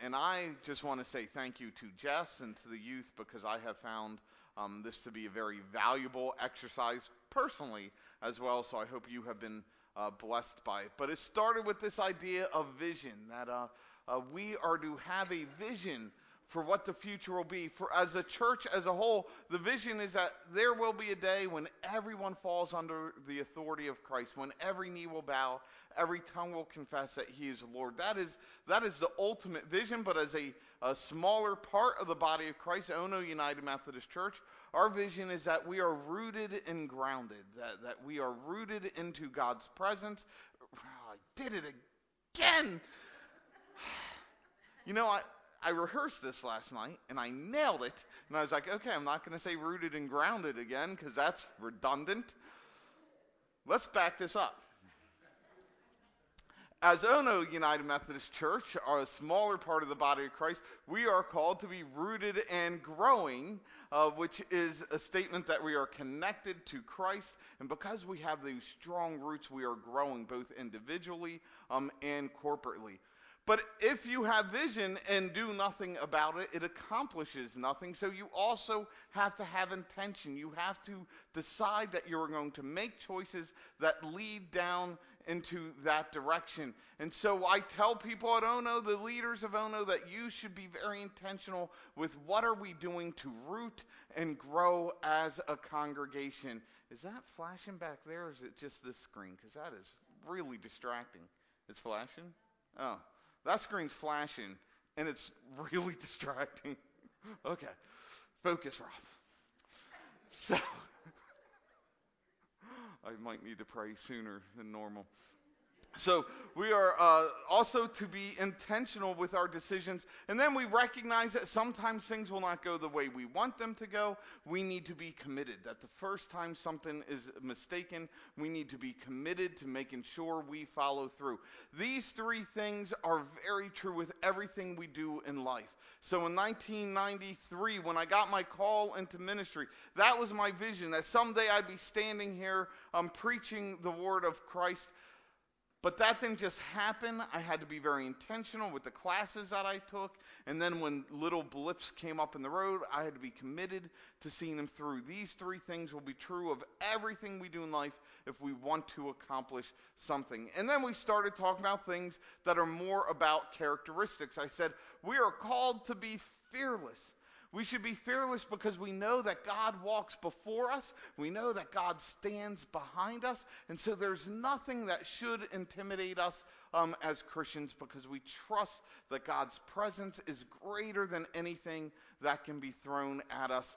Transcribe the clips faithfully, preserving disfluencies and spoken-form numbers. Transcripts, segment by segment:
and I just want to say thank you to Jess and to the youth because I have found um, this to be a very valuable exercise personally as well. So I hope you have been uh, blessed by it. But it started with this idea of vision that uh, uh, we are to have a vision for what the future will be. For as a church as a whole, the vision is that there will be a day when everyone falls under the authority of Christ, when every knee will bow, every tongue will confess that he is Lord. That is that is the ultimate vision, but as a, a smaller part of the body of Christ, Ono United Methodist Church, our vision is that we are rooted and grounded, that, that we are rooted into God's presence. I did it again! You know, I, I rehearsed this last night, and I nailed it. And I was like, okay, I'm not going to say rooted and grounded again, because that's redundant. Let's back this up. As Ono United Methodist Church, a smaller part of the body of Christ, we are called to be rooted and growing, uh, which is a statement that we are connected to Christ. And because we have these strong roots, we are growing both individually um, and corporately. But if you have vision and do nothing about it, it accomplishes nothing. So you also have to have intention. You have to decide that you're going to make choices that lead down into that direction. And so I tell people at Ono, the leaders of Ono, that you should be very intentional with what are we doing to root and grow as a congregation. Is that flashing back there, or is it just this screen? Because that is really distracting. It's flashing? Oh. That screen's flashing, and it's really distracting. Okay, focus, Rob. So, I might need to pray sooner than normal. So we are uh, also to be intentional with our decisions, and then we recognize that sometimes things will not go the way we want them to go. We need to be committed, that the first time something is mistaken, we need to be committed to making sure we follow through. These three things are very true with everything we do in life. So in nineteen ninety-three, when I got my call into ministry, that was my vision, that someday I'd be standing here um, preaching the word of Christ. But that didn't just happen. I had to be very intentional with the classes that I took. And then when little blips came up in the road, I had to be committed to seeing them through. These three things will be true of everything we do in life if we want to accomplish something. And then we started talking about things that are more about characteristics. I said, we are called to be fearless. We should be fearless because we know that God walks before us. We know that God stands behind us. And so there's nothing that should intimidate us um, as Christians because we trust that God's presence is greater than anything that can be thrown at us.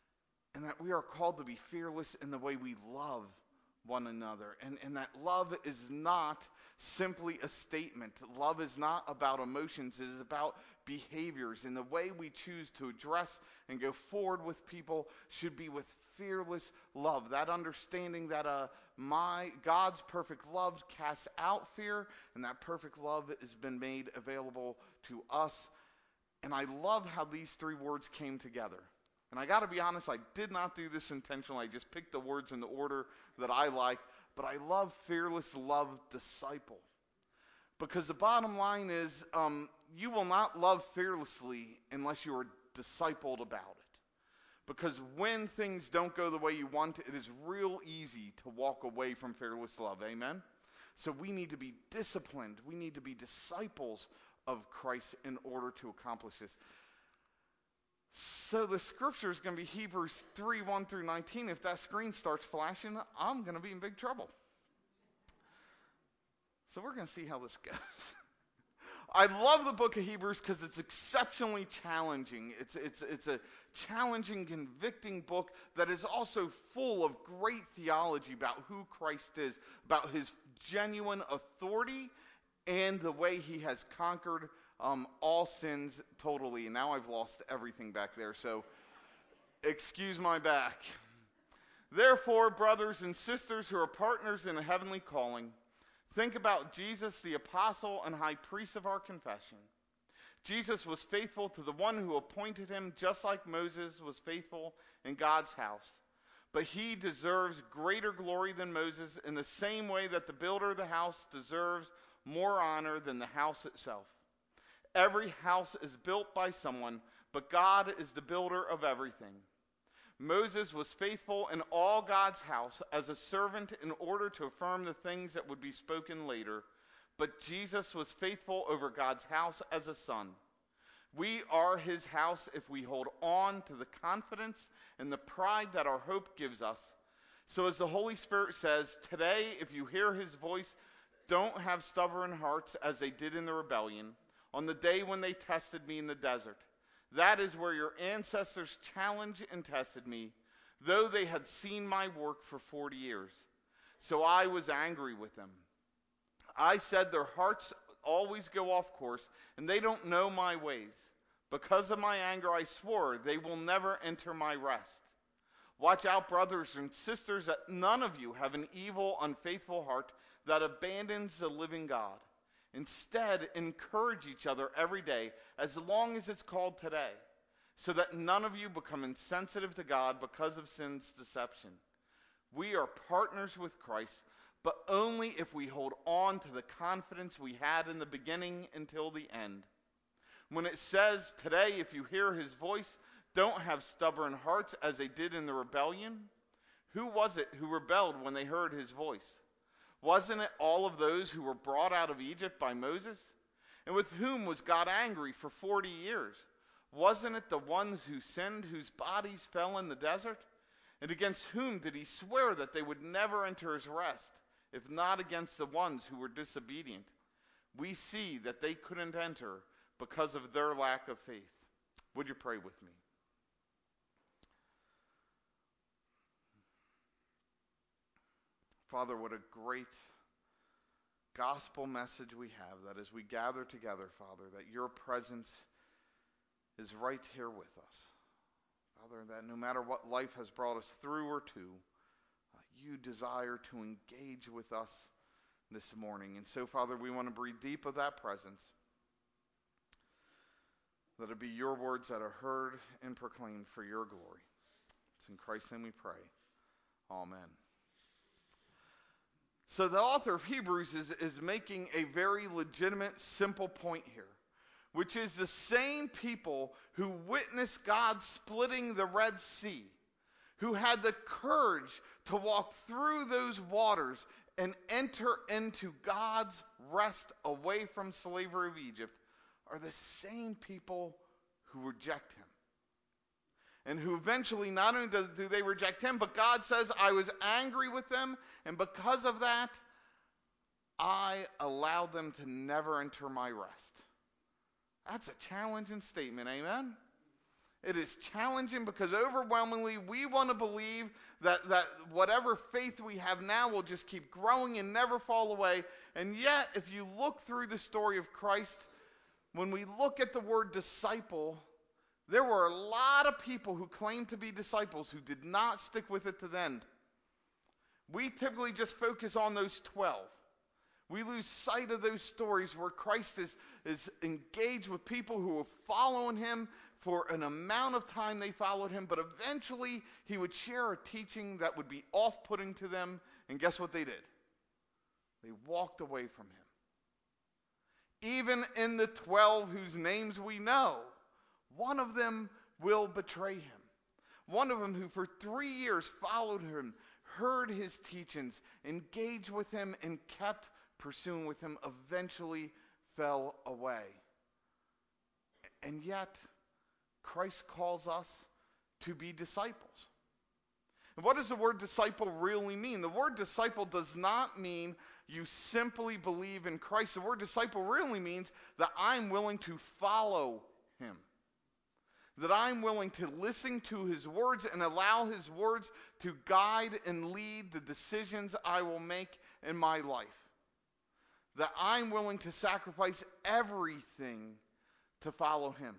And that we are called to be fearless in the way we love one another. And, and that love is not simply a statement. Love is not about emotions. It is about behaviors. And the way we choose to address and go forward with people should be with fearless love. That understanding that uh, my God's perfect love casts out fear, and that perfect love has been made available to us. And I love how these three words came together. And I got to be honest, I did not do this intentionally. I just picked the words in the order that I like. But I love fearless love disciple. Because the bottom line is, um, you will not love fearlessly unless you are discipled about it. Because when things don't go the way you want, it is real easy to walk away from fearless love. Amen? So we need to be disciplined. We need to be disciples of Christ in order to accomplish this. So the scripture is going to be Hebrews three, one through nineteen. If that screen starts flashing, I'm going to be in big trouble. So we're going to see how this goes. I love the book of Hebrews because it's exceptionally challenging. It's, it's, it's a challenging, convicting book that is also full of great theology about who Christ is, about his genuine authority, and the way he has conquered um, all sins totally. And now I've lost everything back there, so excuse my back. Therefore, brothers and sisters who are partners in a heavenly calling, think about Jesus, the apostle and high priest of our confession. Jesus was faithful to the one who appointed him, just like Moses was faithful in God's house. But he deserves greater glory than Moses in the same way that the builder of the house deserves more honor than the house itself. Every house is built by someone, but God is the builder of everything. Moses was faithful in all God's house as a servant in order to affirm the things that would be spoken later, but Jesus was faithful over God's house as a son. We are his house if we hold on to the confidence and the pride that our hope gives us. So as the Holy Spirit says, today, if you hear his voice, don't have stubborn hearts as they did in the rebellion, on the day when they tested me in the desert. That is where your ancestors challenged and tested me, though they had seen my work for forty years. So I was angry with them. I said their hearts always go off course, and they don't know my ways. Because of my anger I swore they will never enter my rest. Watch out, brothers and sisters, that none of you have an evil, unfaithful heart that abandons the living God. Instead, encourage each other every day, as long as it's called today, so that none of you become insensitive to God because of sin's deception. We are partners with Christ, but only if we hold on to the confidence we had in the beginning until the end. When it says, today, if you hear his voice, don't have stubborn hearts as they did in the rebellion. Who was it who rebelled when they heard his voice? Wasn't it all of those who were brought out of Egypt by Moses? And with whom was God angry for forty years? Wasn't it the ones who sinned, whose bodies fell in the desert? And against whom did he swear that they would never enter his rest, if not against the ones who were disobedient? We see that they couldn't enter because of their lack of faith. Would you pray with me? Father, what a great gospel message we have, that as we gather together, Father, that your presence is right here with us. Father, that no matter what life has brought us through or to, uh, you desire to engage with us this morning. And so, Father, we want to breathe deep of that presence, that it be your words that are heard and proclaimed for your glory. It's in Christ's name we pray. Amen. So the author of Hebrews is, is making a very legitimate, simple point here, which is the same people who witnessed God splitting the Red Sea, who had the courage to walk through those waters and enter into God's rest away from slavery of Egypt, are the same people who reject him. And who eventually, not only do, do they reject him, but God says, I was angry with them, and because of that, I allowed them to never enter my rest. That's a challenging statement, amen? It is challenging because overwhelmingly we want to believe that, that whatever faith we have now will just keep growing and never fall away. And yet, if you look through the story of Christ, when we look at the word disciple, there were a lot of people who claimed to be disciples who did not stick with it to the end. We typically just focus on those twelve. We lose sight of those stories where Christ is, is engaged with people who were following him for an amount of time they followed him, but eventually he would share a teaching that would be off-putting to them, and guess what they did? They walked away from him. Even in the twelve whose names we know, one of them will betray him. One of them who for three years followed him, heard his teachings, engaged with him, and kept pursuing with him, eventually fell away. And yet, Christ calls us to be disciples. And what does the word disciple really mean? The word disciple does not mean you simply believe in Christ. The word disciple really means that I'm willing to follow him. That I'm willing to listen to his words and allow his words to guide and lead the decisions I will make in my life. That I'm willing to sacrifice everything to follow him.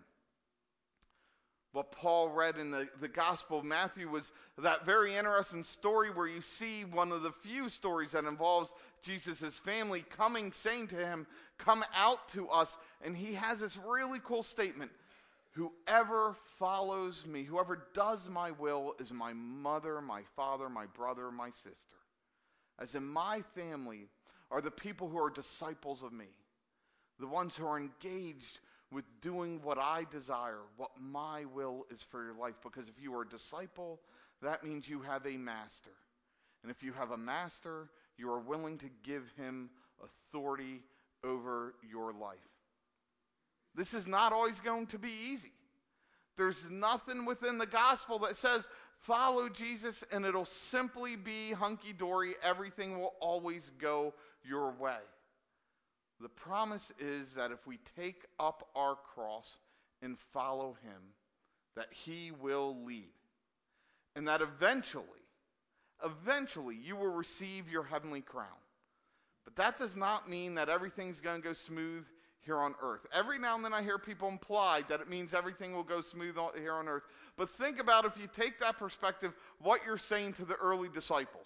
What Paul read in the, the Gospel of Matthew was that very interesting story where you see one of the few stories that involves Jesus' family coming, saying to him, come out to us. And he has this really cool statement. Whoever follows me, whoever does my will is my mother, my father, my brother, my sister. As in my family are the people who are disciples of me. The ones who are engaged with doing what I desire, what my will is for your life. Because if you are a disciple, that means you have a master. And if you have a master, you are willing to give him authority over your life. This is not always going to be easy. There's nothing within the gospel that says, follow Jesus and it'll simply be hunky-dory. Everything will always go your way. The promise is that if we take up our cross and follow him, that he will lead. And that eventually, eventually you will receive your heavenly crown. But that does not mean that everything's going to go smooth here on earth. Every now and then I hear people imply that it means everything will go smooth here on earth. But think about, if you take that perspective, what you're saying to the early disciples.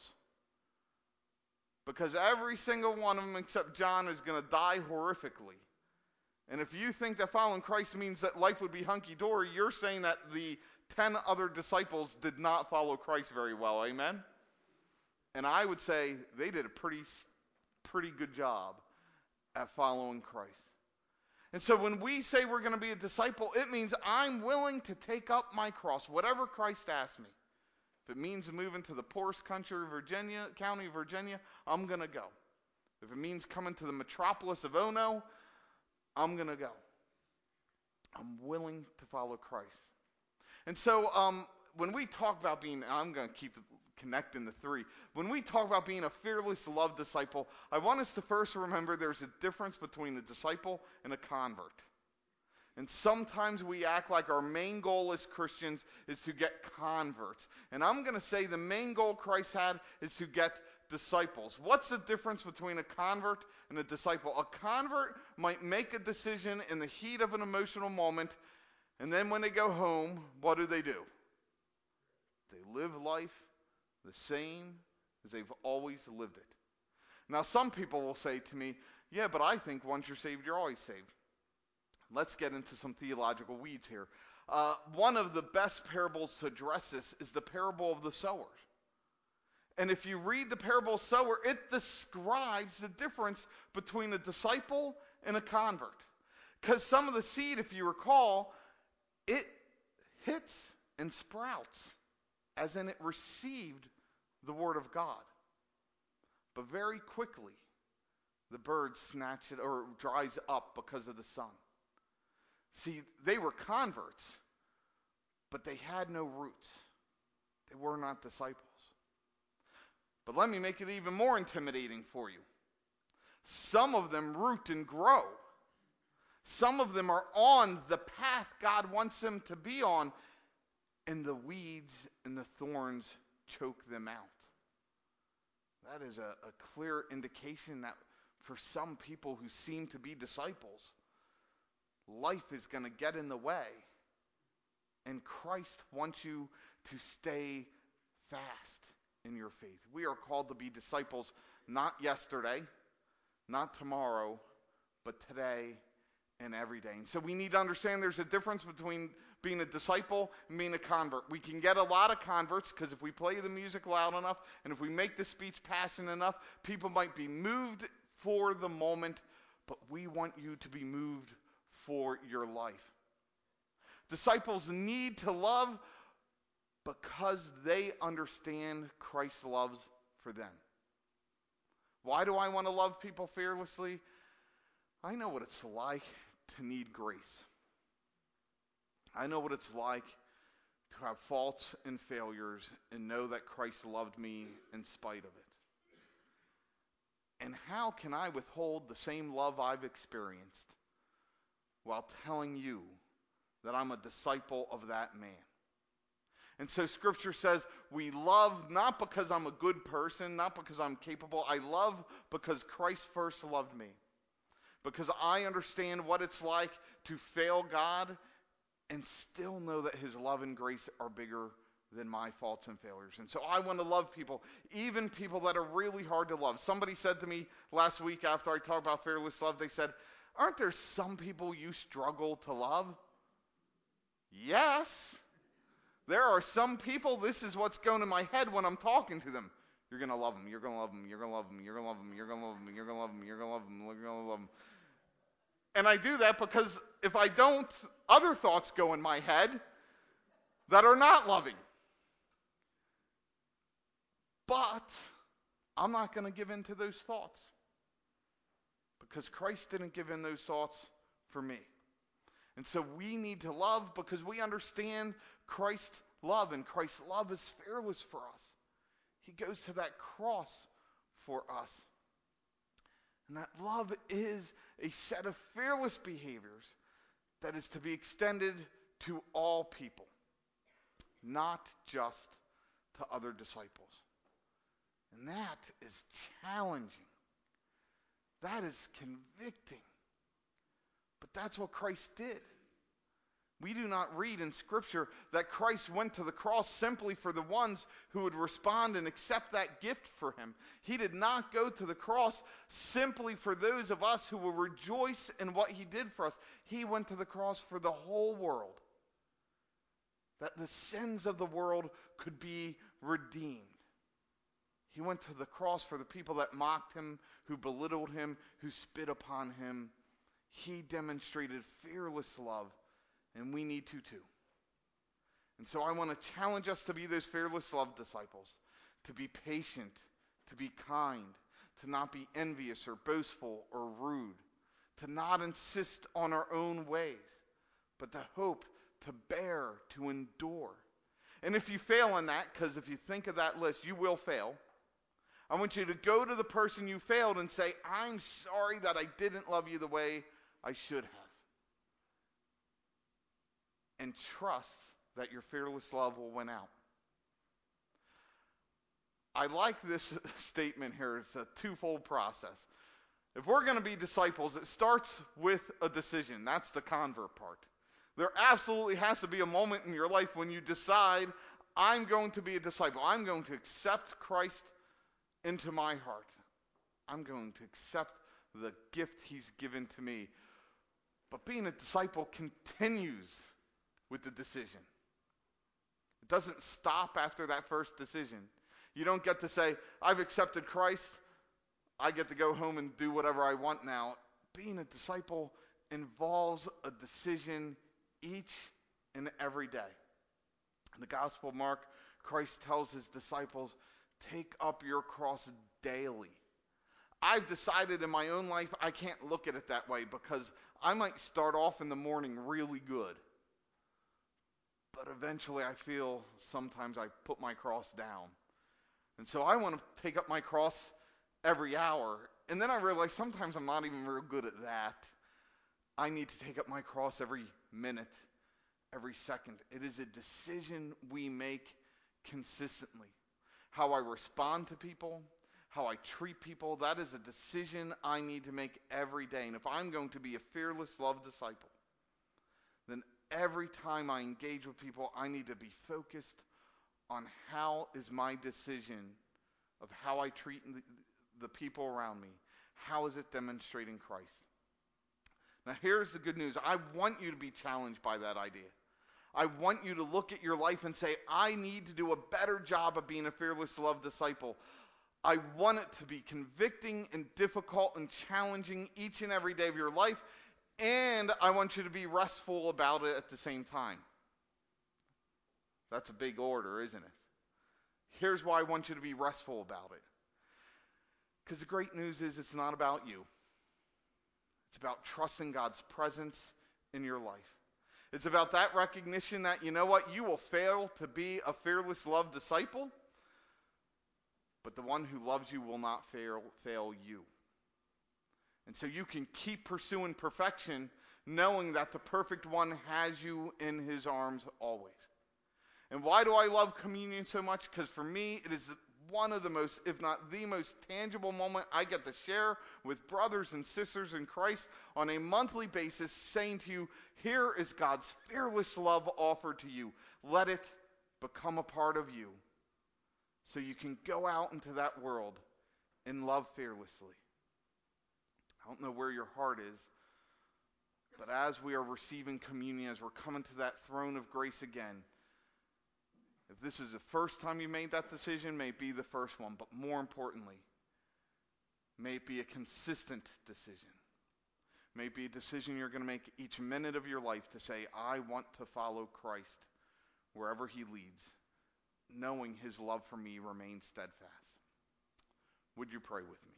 Because every single one of them except John is going to die horrifically. And if you think that following Christ means that life would be hunky-dory, you're saying that the ten other disciples did not follow Christ very well. Amen? And I would say they did a pretty, pretty good job at following Christ. And so when we say we're going to be a disciple, it means I'm willing to take up my cross, whatever Christ asks me. If it means moving to the poorest country, Virginia, county of Virginia, I'm going to go. If it means coming to the metropolis of Ono, I'm going to go. I'm willing to follow Christ. And so um, when we talk about being, I'm going to keep connecting the three. When we talk about being a fearless love disciple, I want us to first remember there's a difference between a disciple and a convert. And sometimes we act like our main goal as Christians is to get converts. And I'm going to say the main goal Christ had is to get disciples. What's the difference between a convert and a disciple? A convert might make a decision in the heat of an emotional moment, and then when they go home, what do they do? They live life the same as they've always lived it. Now, some people will say to me, yeah, but I think once you're saved, you're always saved. Let's get into some theological weeds here. Uh, one of the best parables to address this is the parable of the sower. And if you read the parable of the sower, it describes the difference between a disciple and a convert. Because some of the seed, if you recall, it hits and sprouts, as in it received the word of God. But very quickly, the bird snatch it or dries up because of the sun. See, they were converts, but they had no roots. They were not disciples. But let me make it even more intimidating for you. Some of them root and grow. Some of them are on the path God wants them to be on, and the weeds and the thorns choke them out. That is a, a clear indication that for some people who seem to be disciples, life is going to get in the way, and Christ wants you to stay fast in your faith. We are called to be disciples not yesterday, not tomorrow, but today and every day. And so we need to understand there's a difference between being a disciple and being a convert. We can get a lot of converts because if we play the music loud enough and if we make the speech passionate enough, people might be moved for the moment, but we want you to be moved for your life. Disciples need to love because they understand Christ's love for them. Why do I want to love people fearlessly? I know what it's like to need grace. I know what it's like to have faults and failures and know that Christ loved me in spite of it. And how can I withhold the same love I've experienced while telling you that I'm a disciple of that man? And so Scripture says we love not because I'm a good person, not because I'm capable. I love because Christ first loved me. Because I understand what it's like to fail God and still know that his love and grace are bigger than my faults and failures. And so I want to love people, even people that are really hard to love. Somebody said to me last week after I talked about fearless love, they said, aren't there some people you struggle to love? Yes. There are some people, this is what's going in my head when I'm talking to them. You're going to love them, you're going to love them, you're going to love them, you're going to love them, you're going to love them, you're going to love them, you're going to love them, you're going to love them. And I do that because if I don't, other thoughts go in my head that are not loving. But I'm not going to give in to those thoughts because Christ didn't give in those thoughts for me. And so we need to love because we understand Christ's love, and Christ's love is fearless for us. He goes to that cross for us. And that love is a set of fearless behaviors that is to be extended to all people, not just to other disciples. And that is challenging. That is convicting. But that's what Christ did. We do not read in Scripture that Christ went to the cross simply for the ones who would respond and accept that gift for him. He did not go to the cross simply for those of us who will rejoice in what he did for us. He went to the cross for the whole world, that the sins of the world could be redeemed. He went to the cross for the people that mocked him, who belittled him, who spit upon him. He demonstrated fearless love, and we need to too. And so I want to challenge us to be those fearless love disciples, to be patient, to be kind, to not be envious or boastful or rude, to not insist on our own ways, but to hope, to bear, to endure. And if you fail in that, because if you think of that list, you will fail, I want you to go to the person you failed and say, I'm sorry that I didn't love you the way I should have. And trust that your fearless love will win out. I like this statement here. It's a twofold process. If we're going to be disciples, it starts with a decision. That's the convert part. There absolutely has to be a moment in your life when you decide, I'm going to be a disciple. I'm going to accept Christ into my heart. I'm going to accept the gift he's given to me. But being a disciple continues with the decision. It doesn't stop after that first decision. You don't get to say, I've accepted Christ, I get to go home and do whatever I want now. Being a disciple involves a decision each and every day. In the Gospel of Mark, Christ tells his disciples, take up your cross daily. I've decided in my own life I can't look at it that way because I might start off in the morning really good. But eventually I feel sometimes I put my cross down. And so I want to take up my cross every hour. And then I realize sometimes I'm not even real good at that. I need to take up my cross every minute, every second. It is a decision we make consistently. How I respond to people, how I treat people, that is a decision I need to make every day. And if I'm going to be a fearless love disciple, then every time I engage with people, I need to be focused on how is my decision of how I treat the, the people around me, how is it demonstrating Christ? Now here's the good news. I want you to be challenged by that idea. I want you to look at your life and say, I need to do a better job of being a fearless love disciple. I want it to be convicting and difficult and challenging each and every day of your life, and I want you to be restful about it at the same time. That's a big order, isn't it? Here's why I want you to be restful about it. Because the great news is it's not about you. It's about trusting God's presence in your life. It's about that recognition that, you know what, you will fail to be a fearless love disciple, but the one who loves you will not fail, fail you. And so you can keep pursuing perfection, knowing that the perfect one has you in his arms always. And why do I love communion so much? Because for me, it is one of the most, if not the most tangible moment I get to share with brothers and sisters in Christ on a monthly basis, saying to you, here is God's fearless love offered to you. Let it become a part of you so you can go out into that world and love fearlessly. I don't know where your heart is, but as we are receiving communion, as we're coming to that throne of grace again, if this is the first time you made that decision, may it be the first one. But more importantly, may it be a consistent decision. May it be a decision you're going to make each minute of your life to say, I want to follow Christ wherever he leads, knowing his love for me remains steadfast. Would you pray with me?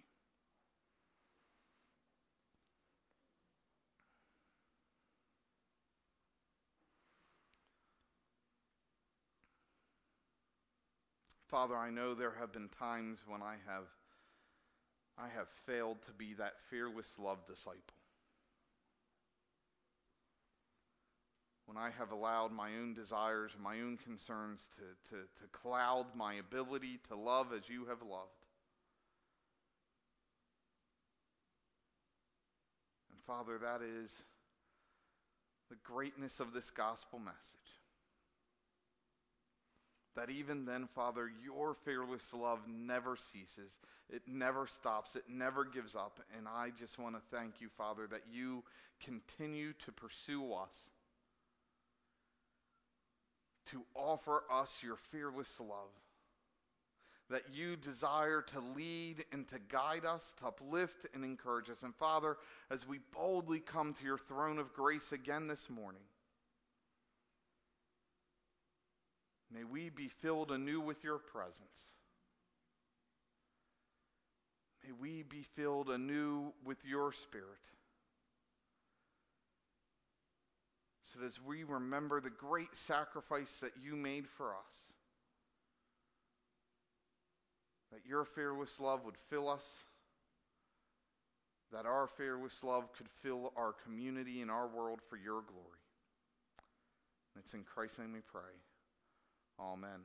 Father, I know there have been times when I have I have failed to be that fearless love disciple. When I have allowed my own desires and my own concerns to, to, to cloud my ability to love as you have loved. And Father, that is the greatness of this gospel message. That even then, Father, your fearless love never ceases. It never stops. It never gives up. And I just want to thank you, Father, that you continue to pursue us, to offer us your fearless love. That you desire to lead and to guide us, to uplift and encourage us. And Father, as we boldly come to your throne of grace again this morning, may we be filled anew with your presence. May we be filled anew with your Spirit. So that as we remember the great sacrifice that you made for us, that your fearless love would fill us, that our fearless love could fill our community and our world for your glory. And it's in Christ's name we pray. Amen.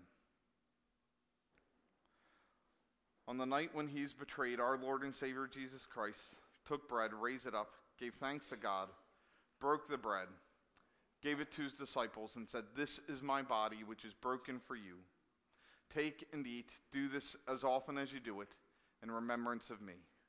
On the night when he is betrayed, our Lord and Savior Jesus Christ took bread, raised it up, gave thanks to God, broke the bread, gave it to his disciples, and said, "This is my body, which is broken for you. Take and eat. Do this as often as you do it, in remembrance of me."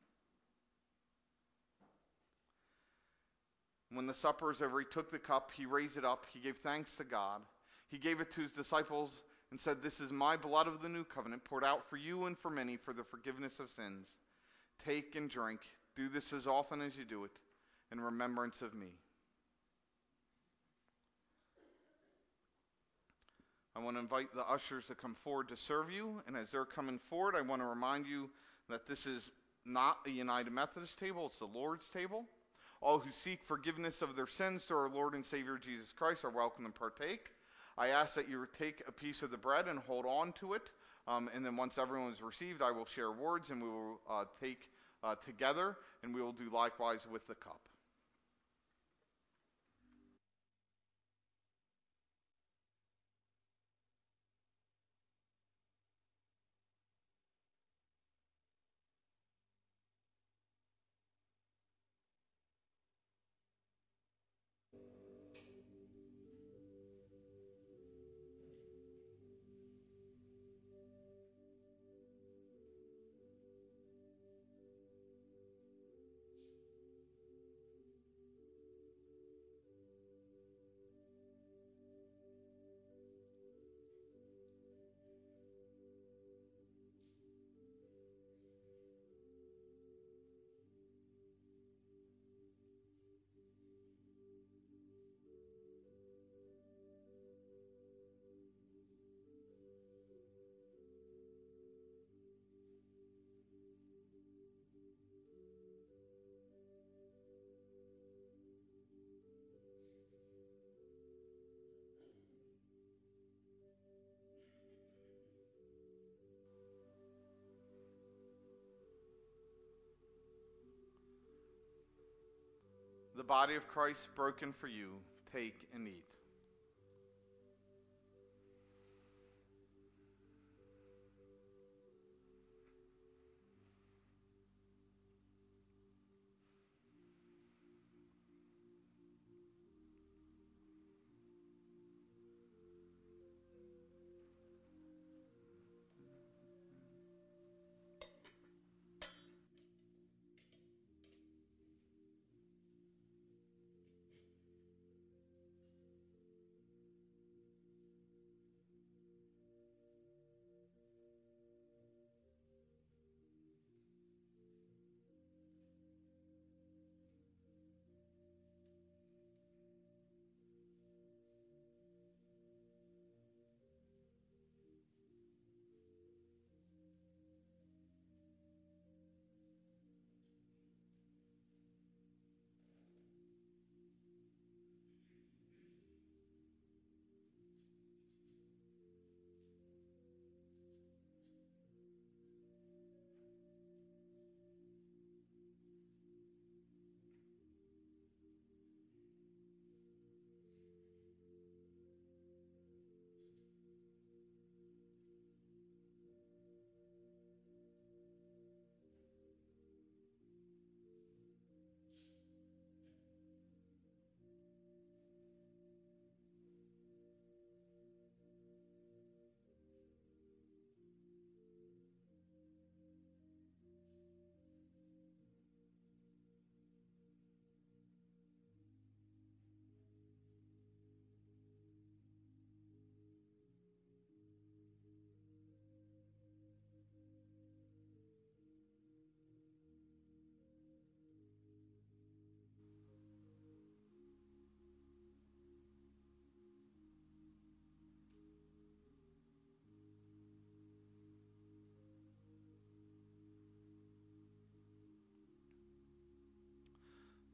When the supper was over, he took the cup, he raised it up, he gave thanks to God. He gave it to his disciples and said, "This is my blood of the new covenant, poured out for you and for many for the forgiveness of sins. Take and drink. Do this as often as you do it, in remembrance of me." I want to invite the ushers to come forward to serve you, and as they're coming forward, I want to remind you that this is not a United Methodist table, it's the Lord's table. All who seek forgiveness of their sins through our Lord and Savior Jesus Christ are welcome to partake. I ask that you take a piece of the bread and hold on to it, um, and then once everyone is received, I will share words, and we will uh, take uh, together, and we will do likewise with the cup. The body of Christ broken for you. Take and eat.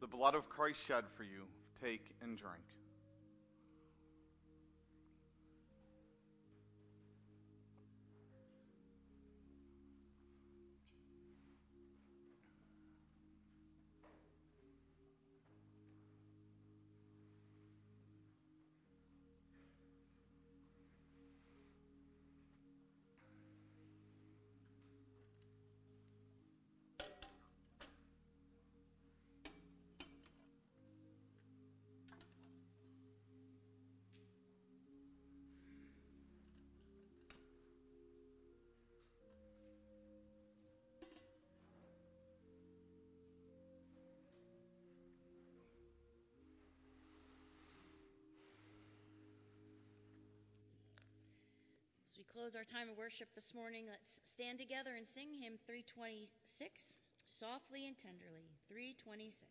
The blood of Christ shed for you. Take and drink. As we close our time of worship this morning, let's stand together and sing hymn three twenty-six, Softly and Tenderly, three twenty-six.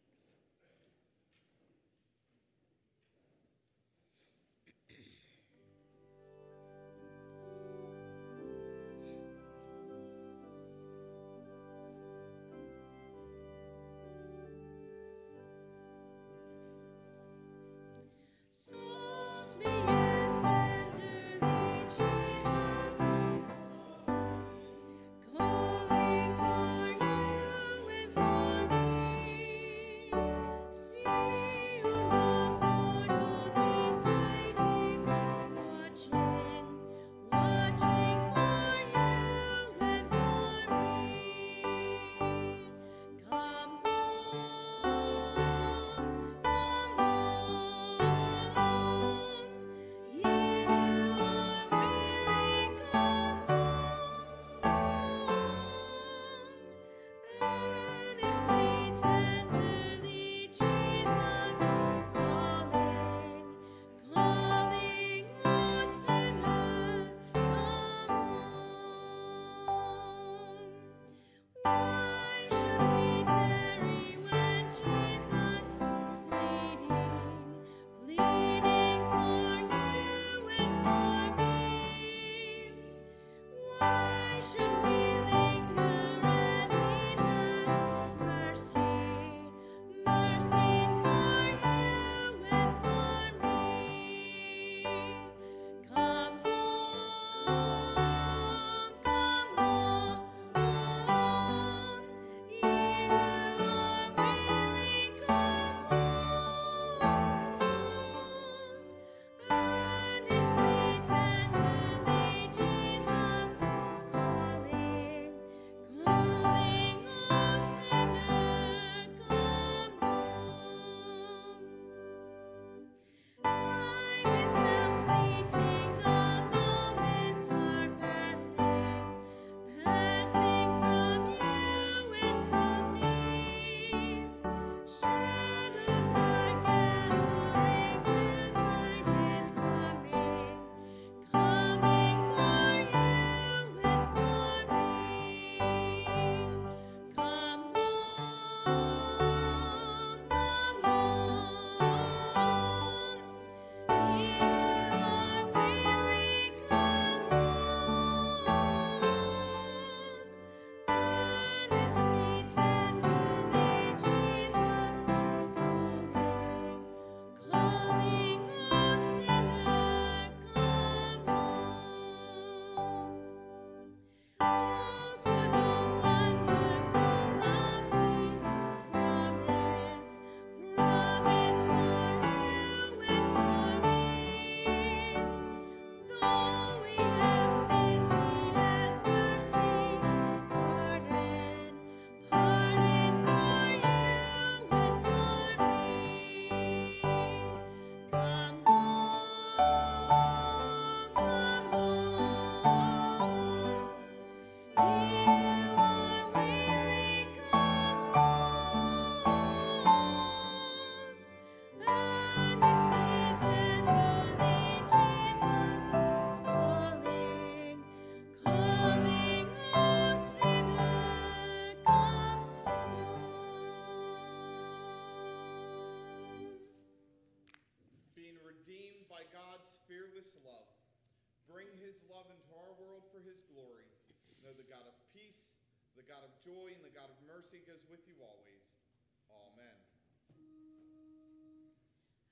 Fearless love. Bring his love into our world for his glory. Know the God of peace, the God of joy, and the God of mercy goes with you always. Amen.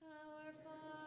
Our Father,